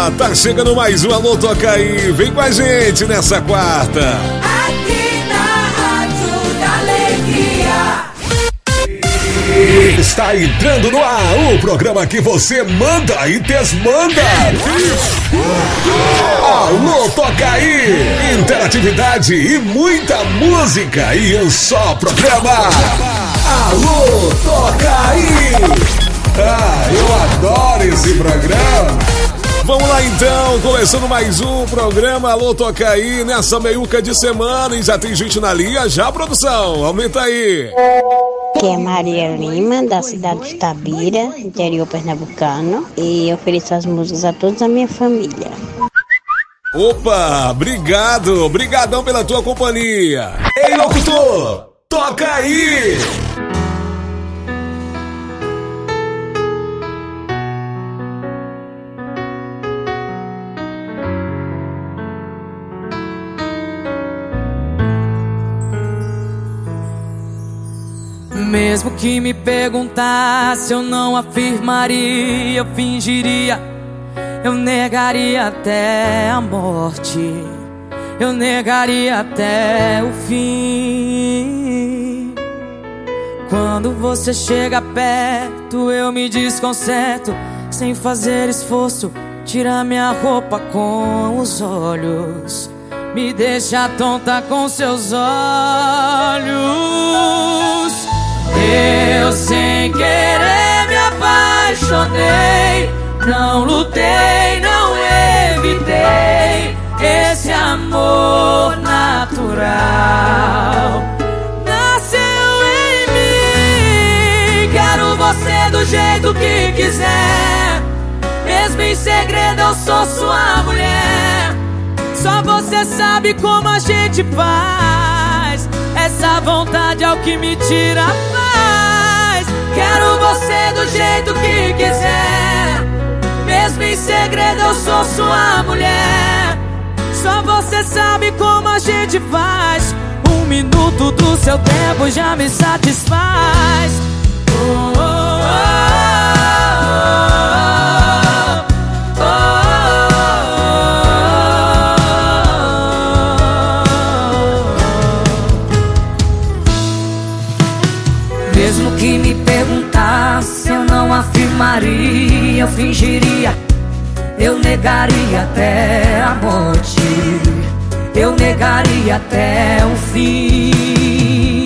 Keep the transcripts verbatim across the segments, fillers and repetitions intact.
Tá chegando mais um Alô Toca Aí. Vem com a gente nessa quarta. Aqui na Rádio da Alegria. Está entrando no ar o programa que você manda e desmanda. Alô Toca Aí. Interatividade e muita música e um só programa. Alô Toca Aí. Ah, eu adoro esse programa. Vamos lá então, começando mais um programa Alô Toca Aí, nessa meiuca de semana. E já tem gente na linha, já, produção, aumenta aí. Aqui é Maria Lima, da cidade de Itabira, interior pernambucano. E eu ofereço as músicas a toda a minha família. Opa, obrigado, obrigadão pela tua companhia. Ei, locutor, toca aí. Mesmo que me perguntasse, eu não afirmaria, eu fingiria, eu negaria até a morte, eu negaria até o fim. Quando você chega perto, eu me desconcerto, sem fazer esforço, tira minha roupa com os olhos, me deixa tonta com seus olhos. Eu sem querer me apaixonei, não lutei, não evitei esse amor natural. Nasceu em mim, quero você do jeito que quiser, mesmo em segredo eu sou sua mulher. Só você sabe como a gente faz, essa vontade é o que me tira a paz. Quero você do jeito que quiser, mesmo em segredo eu sou sua mulher. Só você sabe como a gente faz, um minuto do seu tempo já me satisfaz. Oh, oh, oh, oh, oh, oh. Mesmo que me perguntasse, eu não afirmaria, eu fingiria, eu negaria até a morte, eu negaria até o fim.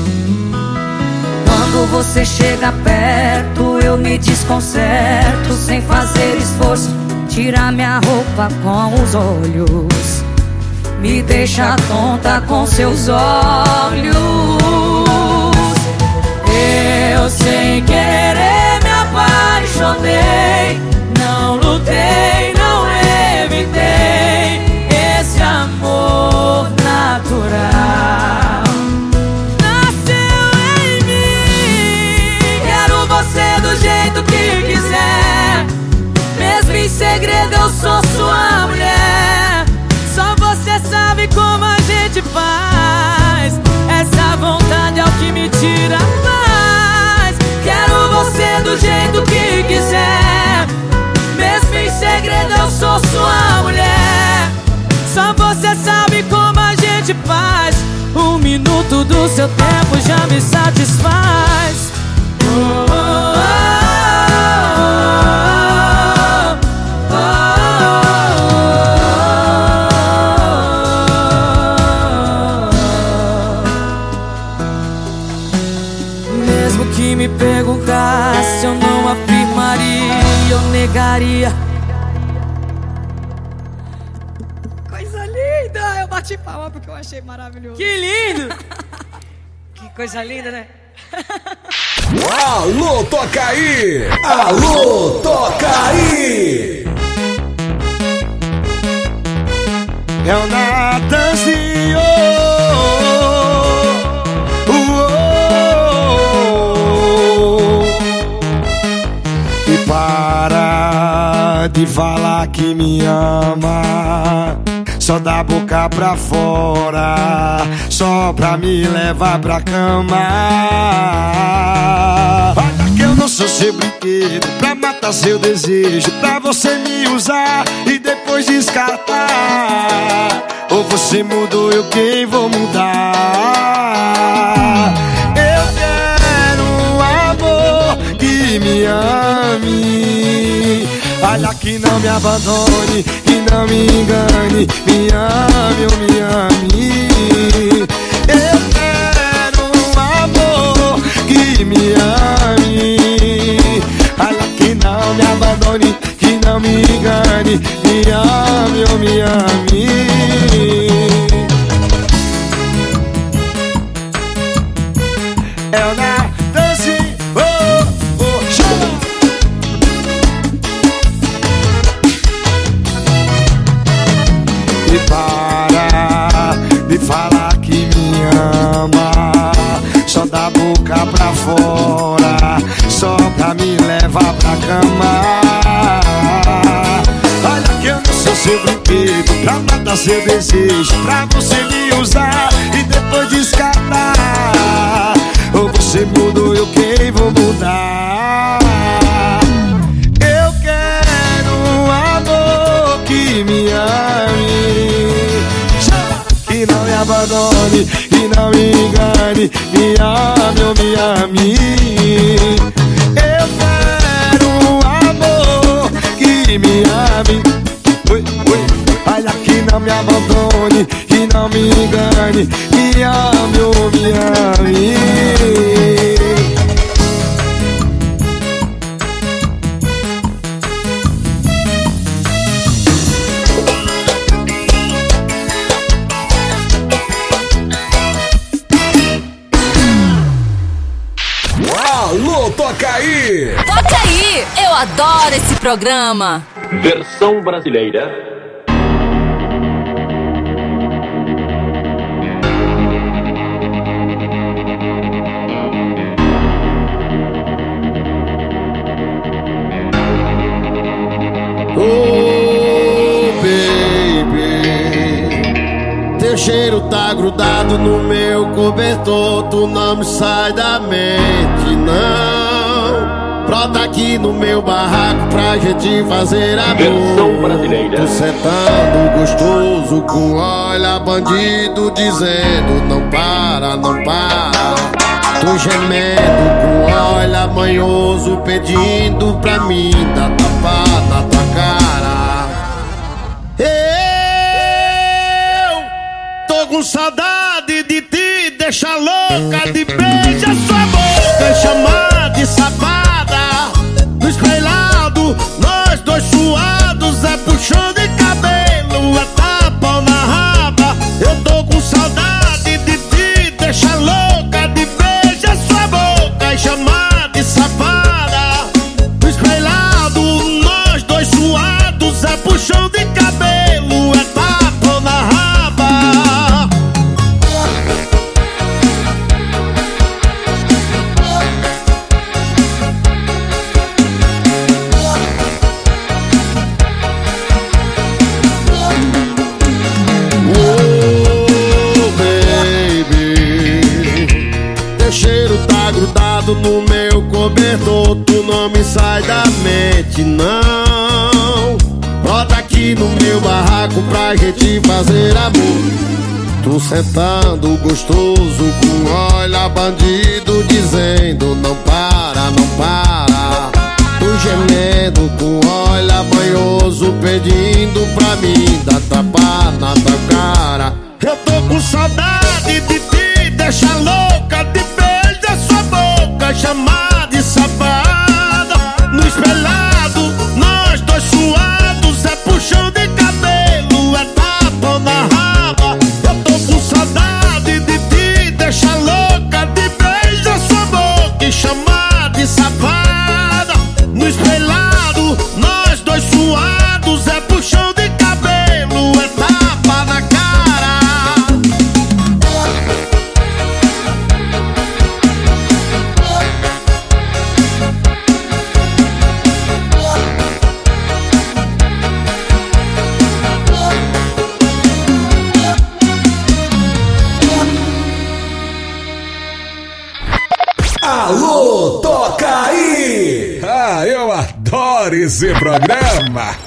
Quando você chega perto, eu me desconcerto, sem fazer esforço, tira minha roupa com os olhos, me deixa tonta com seus olhos. Eu sem querer me apaixonei, não lutei, não evitei esse amor natural. Nasceu em mim, quero você do jeito que quiser, mesmo em segredo eu sou sua mulher. Só você sabe como a gente faz, essa vontade é o que me tira a paz. Quero você do jeito que quiser, mesmo em segredo eu sou sua mulher. Só você sabe como a gente faz, um minuto do seu tempo já me satisfaz. Oh, oh, oh, oh, oh, oh. Mesmo que me perguntasse, eu não afirmaria, eu negaria. Coisa linda! Eu bati palma porque eu achei maravilhoso. Que lindo! Que coisa linda, né? Alô Toca Aí. Alô Toca Aí. É o Natanzinho. E para de falar que me ama, só da boca pra fora, só pra me levar pra cama. Olha que eu não não sou seu brinquedo pra matar seu desejo, pra você me usar e depois descartar. Ou você mudou, eu quem vou mudar. Eu quero um amor que me ame, olha, que não me abandone, que não me engane, me ame ou me ame. Eu quero um amor que me ame, olha, que não me abandone, que não me engane, me ame ou me ame. É o Natanzi, oh, oh, chama! E para de falar que me ama, só da boca pra fora, só pra me levar pra cama. Olha que eu não sou seu brinquedo pra matar seu desejo, pra você me usar e depois descartar. Ou você mudou, eu quem vou mudar. Eu quero um amor que me ame, que não me abandone, que não me engane, me ame ou me ame. Eu quero um amor que me ame, ui, ui. Olha, que não me abandone, que não me engane, me ame ou me ame. Alô, toca aí! Toca aí! Eu adoro esse programa! Versão brasileira. Oh, baby, teu cheiro tá grudado no meu cobertor, tu não me sai da mente, não. Brota aqui no meu barraco pra gente fazer amor. Versão brasileira. Tu sentando gostoso com olha bandido dizendo não para, não para. Tu gemendo com olha manhoso pedindo pra mim dar tapa na tua cara. Eu tô com saudade de te deixar louca, de beijar sua boca e chamar de safada. No espelhado, nós dois suados, é puxão de cabelo, é tapa na raba. Eu tô com saudade de te deixar louca, de beijar sua boca e chamar de safada. No espelhado, nós dois suados, é puxão de cabelo, é tapa na raba. No meu cobertor, tu não me sai da mente, não. Brota aqui no meu barraco pra gente fazer amor. Tu sentando gostoso com olha bandido dizendo não para, não para. Tu gemendo com olha banhoso pedindo pra mim dar tapa na tua cara. Eu tô com saudade de te deixar louca, de beijar sua boca, chamar de safada. No espelhado, nós dois suados, é puxão de cabelo, é tapa na raba. Eu tô com saudade de te deixar louca, de beijar sua boca e chamar de safada. No espelhado, nós dois suados, é puxão de cabelo, é tapa na cara. Alô, toca aí! Ah, eu adoro esse programa.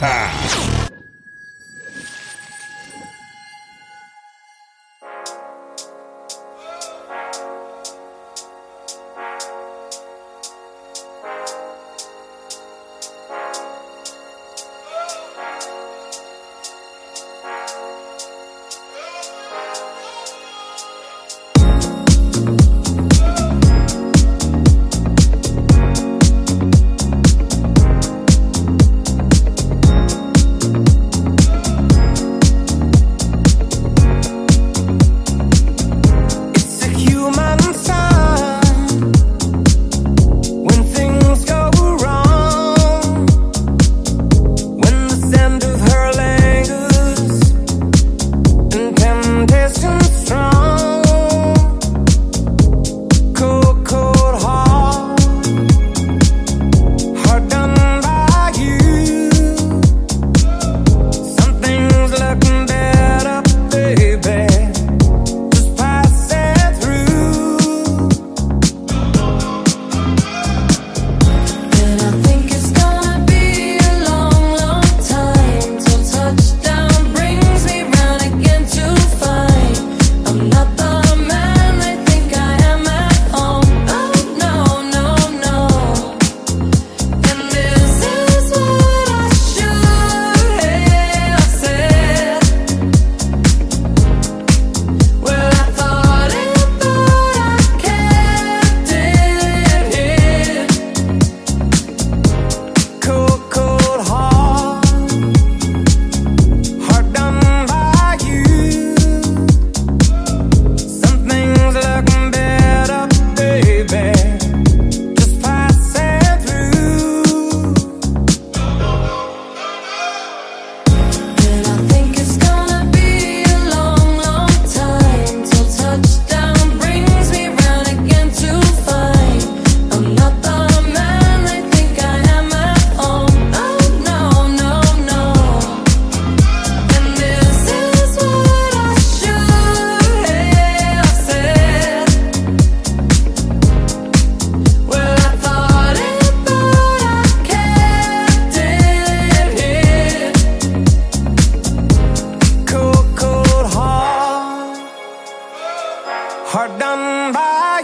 hard done by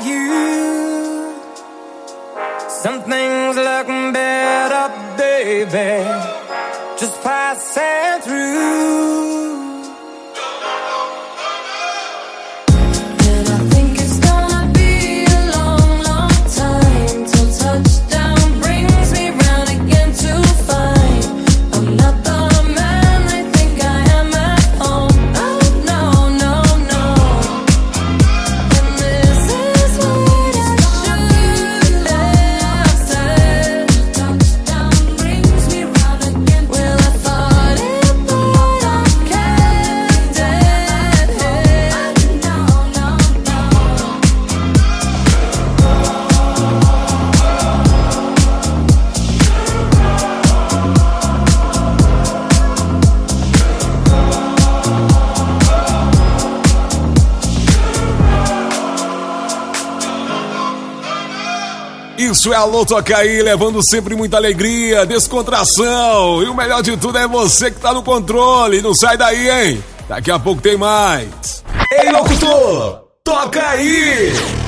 you. Some things look better, baby, just passing through. Isso é Alô Toca Aí, levando sempre muita alegria, descontração. E o melhor de tudo é você que tá no controle. Não sai daí, hein? Daqui a pouco tem mais. Ei, locutor, toca aí!